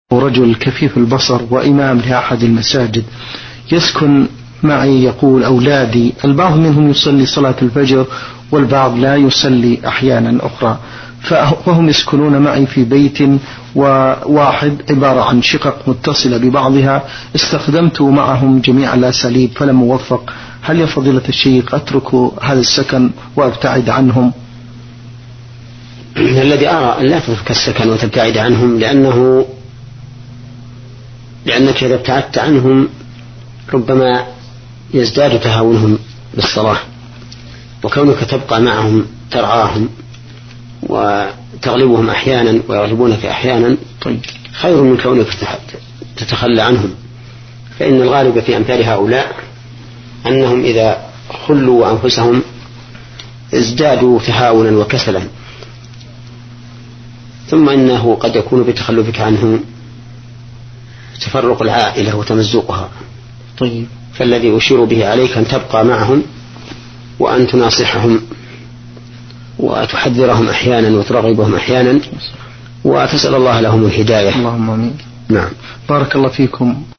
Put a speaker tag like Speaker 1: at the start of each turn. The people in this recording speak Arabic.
Speaker 1: رجل كفيف البصر وإمام لأحد المساجد يسكن معي، يقول أولادي البعض منهم يصلي صلاة الفجر والبعض لا يصلي أحيانا أخرى، فهم يسكنون معي في بيت واحد عبارة عن شقق متصلة ببعضها. استخدمت معهم جميع الأساليب فلم أوفق. هل يا فضيلة الشيخ أترك هذا السكن وأبتعد عنهم؟
Speaker 2: الذي أرى أن لا تترك السكن وتبتعد عنهم، لأنك إذا ابتعدت عنهم ربما يزداد تهاونهم بالصلاة، وكونك تبقى معهم ترعاهم وتغلبهم أحيانا ويغلبونك أحيانا خير من كونك تتخلى عنهم. فإن الغالب في أمثال هؤلاء أنهم إذا خلوا أنفسهم ازدادوا تهاونا وكسلا، ثم إنه قد يكون بتخلفك عنهم تفرق العائلة وتمزقها. فالذي أشير به عليك أن تبقى معهم وأن تناصحهم وتحذرهم أحيانا وترغبهم أحيانا وتسأل الله لهم الهداية.
Speaker 1: اللهم آمين.
Speaker 2: نعم.
Speaker 1: بارك الله فيكم.